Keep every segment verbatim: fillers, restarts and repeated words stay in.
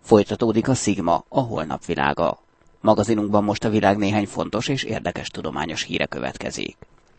Folytatódik a Szigma, a holnap világa. Magazinunkban most a világ néhány fontos és érdekes tudományos híre következik.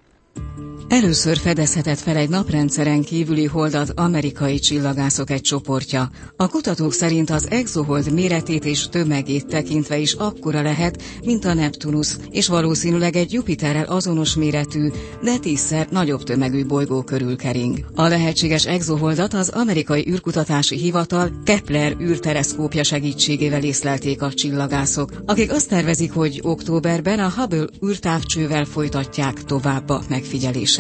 Először fedezhetett fel egy naprendszeren kívüli holdat amerikai csillagászok egy csoportja. A kutatók szerint az exohold méretét és tömegét tekintve is akkora lehet, mint a Neptunusz, és valószínűleg egy Jupiterrel azonos méretű, de tízszer nagyobb tömegű bolygó körül kering. A lehetséges exoholdat az amerikai űrkutatási hivatal Kepler űrteleszkópja segítségével észlelték a csillagászok, akik azt tervezik, hogy októberben a Hubble űrtávcsővel folytatják tovább a megfigyeléseket.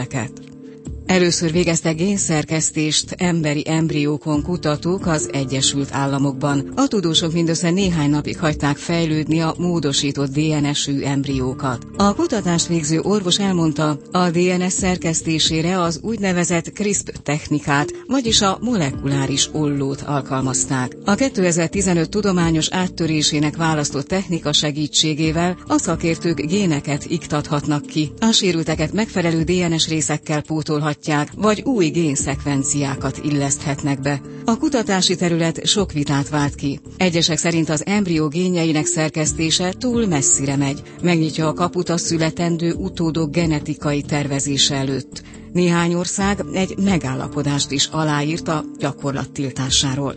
Először végeztek génszerkesztést emberi embriókon kutatók az Egyesült Államokban. A tudósok mindössze néhány napig hagyták fejlődni a módosított dé en es-ű embriókat. A kutatást végző orvos elmondta, a dé en es szerkesztésére az úgynevezett CRISPR technikát, vagyis a molekuláris ollót alkalmazták. A kétezer-tizenöt tudományos áttörésének választott technika segítségével a szakértők géneket iktathatnak ki. A sérülteket megfelelő dé en es részekkel pótolhatják, vagy új génszekvenciákat illeszthetnek be. A kutatási terület sok vitát vált ki. Egyesek szerint az embrió génjeinek szerkesztése túl messzire megy, megnyitja a kaput a születendő utódok genetikai tervezése előtt. Néhány ország egy megállapodást is aláírt a gyakorlat tiltásáról.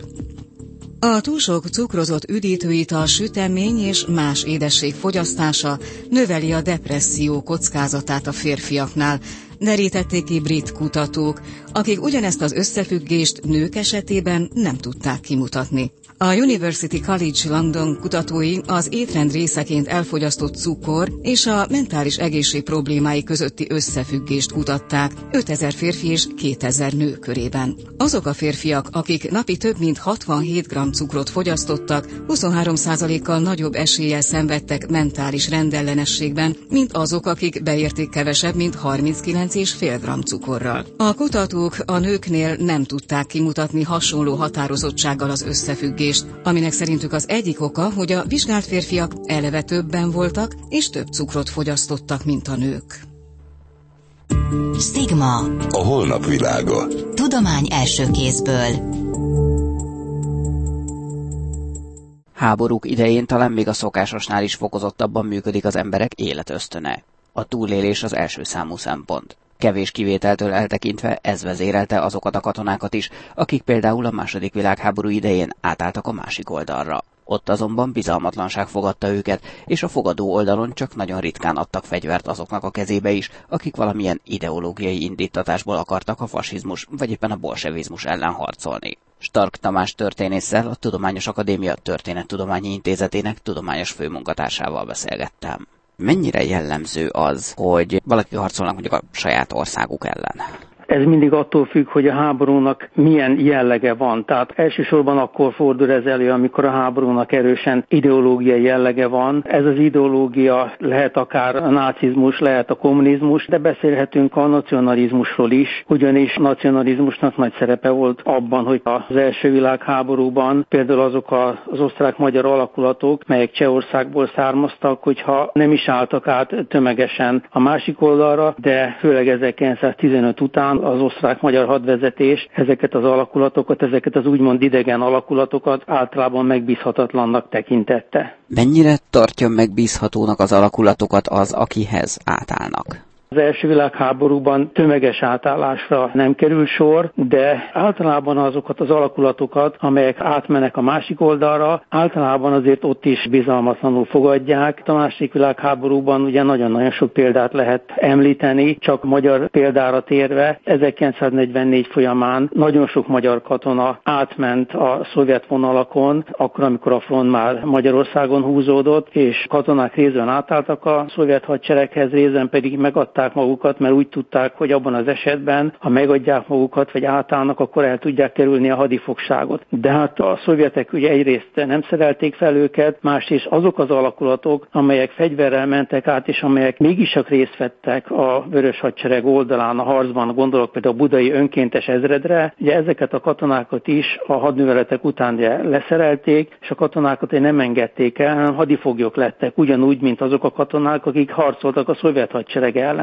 A túl sok cukrozott üdítőital, sütemény és más édesség fogyasztása növeli a depresszió kockázatát a férfiaknál, derítették ki brit kutatók, akik ugyanezt az összefüggést nők esetében nem tudták kimutatni. A University College London kutatói az étrend részeként elfogyasztott cukor és a mentális egészség problémái közötti összefüggést kutatták ötezer férfi és kétezer nő körében. Azok a férfiak, akik napi több mint hatvanhét gramm cukrot fogyasztottak, huszonhárom százalékkal nagyobb eséllyel szenvedtek mentális rendellenességben, mint azok, akik beérték kevesebb, mint harminckilenc egész öt gramm cukorral. A kutatók a nőknél nem tudták kimutatni hasonló határozottsággal az összefüggést, aminek szerintük az egyik oka, hogy a vizsgált férfiak eleve többen voltak és több cukrot fogyasztottak, mint a nők. Szigma. A holnap világa. Tudomány első kézből. Háborúk idején talán még a szokásosnál is fokozottabban működik az emberek életösztöne. A túlélés az első számú szempont. Kevés kivételtől eltekintve ez vezérelte azokat a katonákat is, akik például a második világháború idején átálltak a másik oldalra. Ott azonban bizalmatlanság fogadta őket, és a fogadó oldalon csak nagyon ritkán adtak fegyvert azoknak a kezébe is, akik valamilyen ideológiai indítatásból akartak a fasizmus vagy éppen a bolsevizmus ellen harcolni. Stark Tamás történésszel, a Tudományos Akadémia Történettudományi Intézetének tudományos főmunkatársával beszélgettem. Mennyire jellemző az, hogy valaki harcolnak mondjuk a saját országuk ellen? Ez mindig attól függ, hogy a háborúnak milyen jellege van. Tehát elsősorban akkor fordul ez elő, amikor a háborúnak erősen ideológiai jellege van. Ez az ideológia lehet akár a nácizmus, lehet a kommunizmus, de beszélhetünk a nacionalizmusról is, ugyanis a nacionalizmusnak nagy szerepe volt abban, hogy az első világháborúban például azok az osztrák-magyar alakulatok, melyek Csehországból származtak, hogyha nem is álltak át tömegesen a másik oldalra, de főleg ezerkilencszáztizenöt után az osztrák-magyar hadvezetés ezeket az alakulatokat, ezeket az úgymond idegen alakulatokat általában megbízhatatlannak tekintette. Mennyire tartja megbízhatónak az alakulatokat az, akihez átállnak? Az első világháborúban tömeges átállásra nem kerül sor, de általában azokat az alakulatokat, amelyek átmennek a másik oldalra, általában azért ott is bizalmatlanul fogadják. A második világháborúban ugye nagyon-nagyon sok példát lehet említeni, csak magyar példára térve. ezerkilencszáznegyvennégy folyamán nagyon sok magyar katona átment a szovjet vonalakon, akkor, amikor a front már Magyarországon húzódott, és katonák részben átálltak a szovjet hadsereghez, részben pedig megadták magukat, mert úgy tudták, hogy abban az esetben, ha megadják magukat, vagy átállnak, akkor el tudják kerülni a hadifogságot. De hát a szovjetek ugye egyrészt nem szerelték fel őket, másrészt azok az alakulatok, amelyek fegyverrel mentek át, és amelyek mégis csak részt vettek a vörös hadsereg oldalán a harcban, gondolok például a budai önkéntes ezredre, ugye ezeket a katonákat is a hadműveletek után leszerelték, és a katonákat nem engedték el, hanem hadifoglyok lettek, ugyanúgy, mint azok a katonák, akik harcoltak a szovjet hadsereg ellen.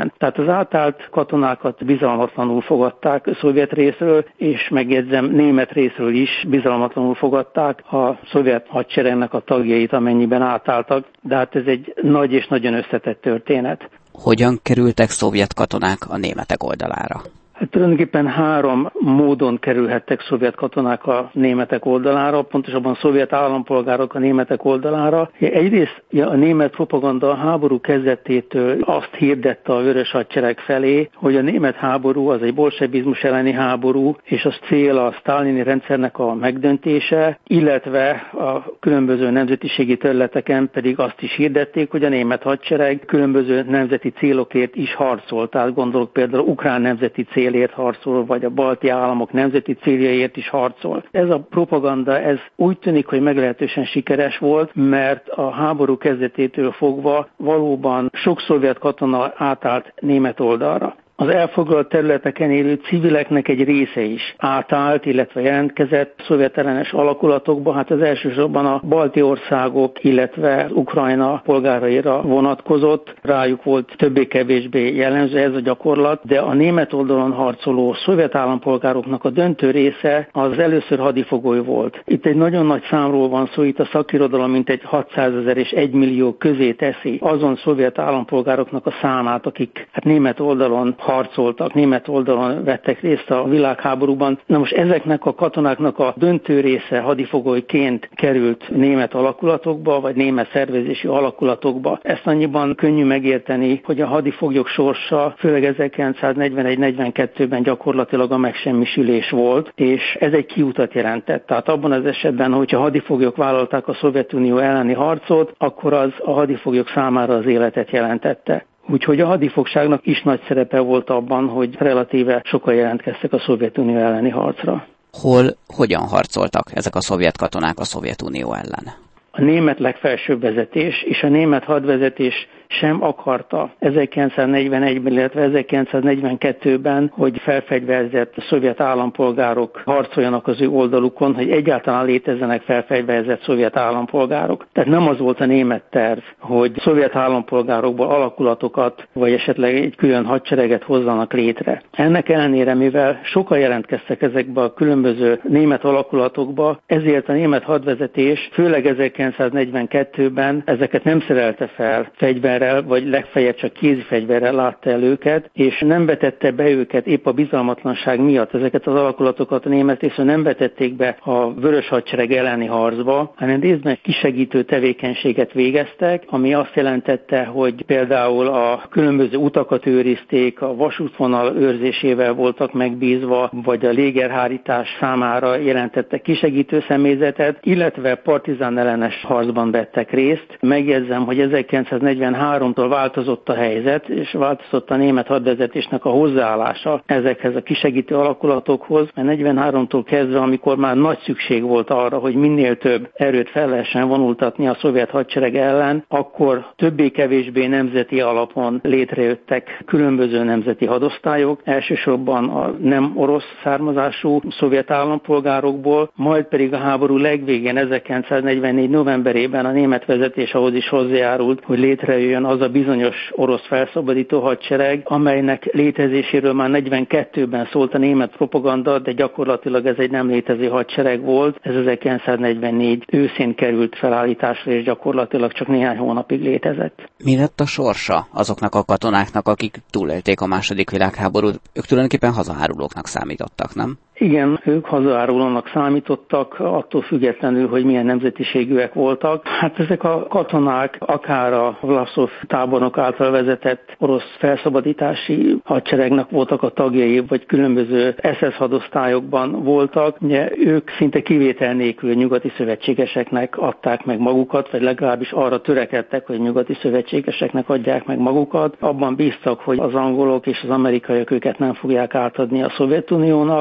területeken. Tehát az átállt katonákat bizalmatlanul fogadták a szovjet részről, és megjegyzem, német részről is bizalmatlanul fogadták a szovjet hadseregnek a tagjait, amennyiben átálltak, de hát ez egy nagy és nagyon összetett történet. Hogyan kerültek szovjet katonák a németek oldalára? Hát tulajdonképpen három módon kerülhettek szovjet katonák a németek oldalára, pontosabban szovjet állampolgárok a németek oldalára. Egyrészt a német propaganda a háború kezdetétől azt hirdette a Vörös Hadsereg felé, hogy a német háború az egy bolsevizmus elleni háború, és az cél a sztálini rendszernek a megdöntése, illetve a különböző nemzetiségi területeken pedig azt is hirdették, hogy a német hadsereg különböző nemzeti célokért is harcolt. Tehát gondolok például ukrán nemzeti cél harcol, vagy a balti államok nemzeti céljaiért is harcol. Ez a propaganda, ez úgy tűnik, hogy meglehetősen sikeres volt, mert a háború kezdetétől fogva valóban sok szovjet katona átállt német oldalra. Az elfoglalt területeken élő civileknek egy része is átállt, illetve jelentkezett szovjetellenes alakulatokba. Hát az elsősorban a balti országok, illetve Ukrajna polgáraira vonatkozott. Rájuk volt többé-kevésbé jellemző ez a gyakorlat, de a német oldalon harcoló szovjet állampolgároknak a döntő része az először hadifogoly volt. Itt egy nagyon nagy számról van szó, itt a szakirodalom mintegy hatszázezer és egy millió közé teszi azon szovjet állampolgároknak a számát, akik hát német oldalon harcoltak, német oldalon vettek részt a világháborúban. Na most ezeknek a katonáknak a döntő része hadifogolyként került német alakulatokba, vagy német szervezési alakulatokba. Ezt annyiban könnyű megérteni, hogy a hadifoglyok sorsa főleg ezerkilencszáznegyvenegy negyvenkettőben gyakorlatilag a megsemmisülés volt, és ez egy kiutat jelentett. Tehát abban az esetben, hogyha hadifoglyok vállalták a Szovjetunió elleni harcot, akkor az a hadifoglyok számára az életet jelentette. Úgyhogy a hadifogságnak is nagy szerepe volt abban, hogy relatíve sokan jelentkeztek a Szovjetunió elleni harcra. Hol, hogyan harcoltak ezek a szovjet katonák a Szovjetunió ellen? A német legfelsőbb vezetés és a német hadvezetés sem akarta ezerkilencszáznegyvenegyben, illetve ezerkilencszáznegyvenkettőben, hogy felfegyverzett szovjet állampolgárok harcoljanak az ő oldalukon, hogy egyáltalán létezzenek felfegyverzett szovjet állampolgárok. Tehát nem az volt a német terv, hogy szovjet állampolgárokból alakulatokat, vagy esetleg egy külön hadsereget hozzanak létre. Ennek ellenére, mivel sokan jelentkeztek ezekbe a különböző német alakulatokba, ezért a német hadvezetés főleg ezerkilencszáznegyvenkettőben ezeket nem szerelte fel fegyver, vagy legfeljebb csak kézifegyverrel látta el őket, és nem vetette be őket épp a bizalmatlanság miatt. Ezeket az alakulatokat a német részről nem vetették be a Vörös Hadsereg elleni harcba, hanem részben kisegítő tevékenységet végeztek, ami azt jelentette, hogy például a különböző utakat őrizték, a vasútvonal őrzésével voltak megbízva, vagy a légerhárítás számára jelentettek kisegítő személyzetet, illetve partizán ellenes harcban vettek részt. Megjegyzem, hogy ezerkilencszáznegyvenháromtól változott a helyzet, és változott a német hadvezetésnek a hozzáállása ezekhez a kisegítő alakulatokhoz, mert negyvenháromtól kezdve, amikor már nagy szükség volt arra, hogy minél több erőt fel lehessen vonultatni a szovjet hadsereg ellen, akkor többé-kevésbé nemzeti alapon létrejöttek különböző nemzeti hadosztályok, elsősorban a nem orosz származású szovjet állampolgárokból, majd pedig a háború legvégén ezerkilencszáznegyvennégy novemberében a német vezetés ahhoz is hozzájárult, hogy létrejöjjön az a bizonyos orosz felszabadító hadsereg, amelynek létezéséről már negyvenkettőben szólt a német propaganda, de gyakorlatilag ez egy nem létező hadsereg volt. Ez ezerkilencszáznegyvennégy őszén került felállításra, és gyakorlatilag csak néhány hónapig létezett. Mi lett a sorsa azoknak a katonáknak, akik túlélték a második világháborút? Ők tulajdonképpen hazaárulóknak számítottak, nem? Igen, ők hazaárulónak számítottak, attól függetlenül, hogy milyen nemzetiségűek voltak. Hát ezek a katonák akár a Vlaszov tábornok által vezetett orosz felszabadítási hadseregnek voltak a tagjai, vagy különböző es es hadosztályokban voltak. Ugye ők szinte kivétel nélkül nyugati szövetségeseknek adták meg magukat, vagy legalábbis arra törekedtek, hogy nyugati szövetségeseknek adják meg magukat. Abban bíztak, hogy az angolok és az amerikaiak őket nem fogják átadni a Szovjetuniónak, de hát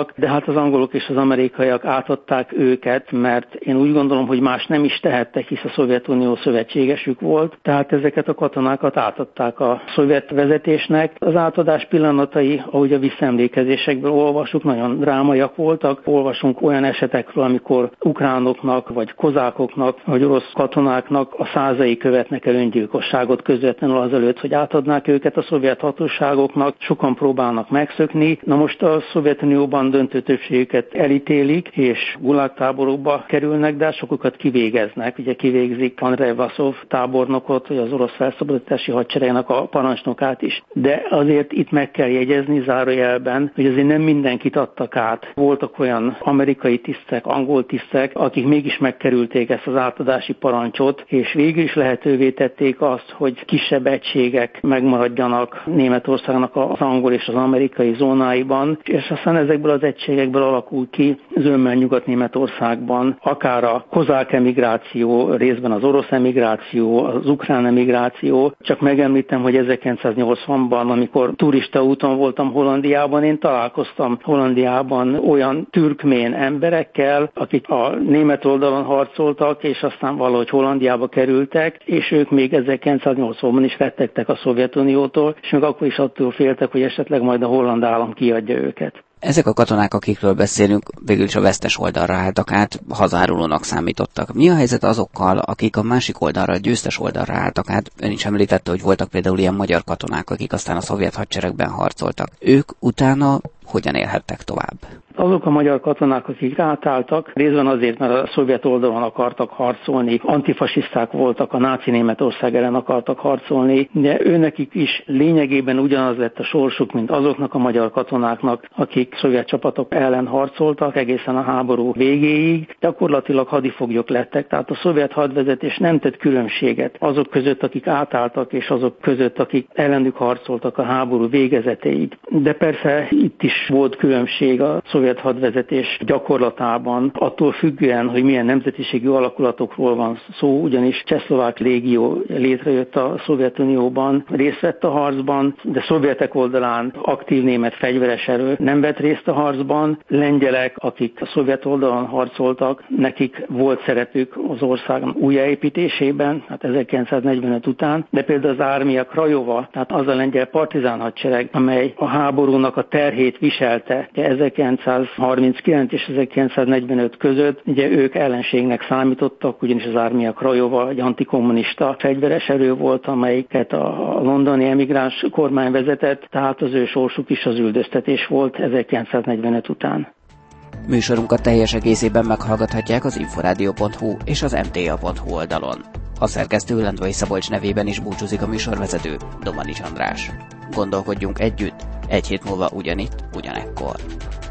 az angolok és az amerikaiak átadták őket, mert én úgy gondolom, hogy más nem is tehettek, hisz a Szovjetunió szövetségesük volt, tehát ezeket a katonákat átadták a szovjet vezetésnek. Az átadás pillanatai, ahogy a visszaemlékezésekből olvasunk, nagyon drámaiak voltak. Olvasunk olyan esetekről, amikor ukránoknak, vagy kozákoknak, vagy orosz katonáknak a százai követnek el öngyilkosságot közvetlenül azelőtt, hogy átadnák őket a szovjet hatóságoknak. Sokan próbálnak megszökni. Na most a Szovjetunióban döntő többségüket elítélik, és gulagtáborokba kerülnek, de sokukat kivégeznek. Ugye kivégzik Andrej Vaszov tábornokot, vagy az orosz felszabadítási hadseregnek a parancsnokát is. De azért itt meg kell jegyezni zárójelben, hogy azért nem mindenkit adtak át. Voltak olyan amerikai tisztek, angol tisztek, akik mégis megkerülték ezt az átadási parancsot, és végül is lehetővé tették azt, hogy kisebb egységek megmaradjanak Németországnak az angol és az amerikai zónáiban, és aztán ezekből az egységekből alakul ki zömmel Nyugat-Németországban, akár a kozák emigráció, részben az orosz emigráció, az ukrán emigráció. Csak megemlítem, hogy ezerkilencszáznyolcvanban, amikor turista úton voltam Hollandiában, én találkoztam Hollandiában olyan türkmén emberekkel, akik a német oldalon harcoltak, és aztán valahogy Hollandiába kerültek, és ők még ezerkilencszáznyolcvanban is rettegtek a Szovjetuniótól, és még akkor is attól féltek, hogy esetleg majd a holland állam kiadja őket. Ezek a katonák, akikről beszélünk, végül is a vesztes oldalra álltak át, hazárulónak számítottak. Mi a helyzet azokkal, akik a másik oldalra, a győztes oldalra álltak át? Ön is említette, hogy voltak például ilyen magyar katonák, akik aztán a szovjet hadseregben harcoltak. Ők utána hogyan élhettek tovább? Azok a magyar katonák, akik rátálltak, részben azért, mert a szovjet oldalon akartak harcolni, antifasiszták voltak, a náci Németország ellen akartak harcolni, de őnekik is lényegében ugyanaz lett a sorsuk, mint azoknak a magyar katonáknak, akik szovjet csapatok ellen harcoltak egészen a háború végéig, gyakorlatilag hadifoglyok lettek, tehát a szovjet hadvezetés nem tett különbséget azok között, akik átálltak, és azok között, akik ellenük harcoltak a háború végezetéig. De persze itt is volt különbség a szovjet hadvezetés gyakorlatában, attól függően, hogy milyen nemzetiségű alakulatokról van szó, ugyanis csehszlovák légió létrejött a Szovjetunióban, részt vett a harcban, de szovjetek oldalán aktív német fegyveres erő nem vett részt a harcban. Lengyelek, akik a szovjet oldalon harcoltak, nekik volt szerepük az ország újjáépítésében, hát ezerkilencszáznegyvenöt után, de például az Armia Krajova, tehát az a lengyel partizán hadsereg, amely a háborúnak a terhét viselte ezerkilencszázharminckilenc és ezerkilencszáznegyvenöt között, ugye ők ellenségnek számítottak, ugyanis az Armia Krajova egy antikommunista fegyveres erő volt, amelyiket a londoni emigráns kormány vezetett, tehát az ő sorsuk is az üldöztetés volt ezerkilencszáznegyvenöt után. Műsorunkat teljes egészében meghallgathatják az inforádió pont hu és az em té á pont hu oldalon. A szerkesztő Lendvai Szabolcs nevében is búcsúzik a műsorvezető, Domanics András. Gondolkodjunk együtt, egy hét múlva ugyanitt, ugyanekkor.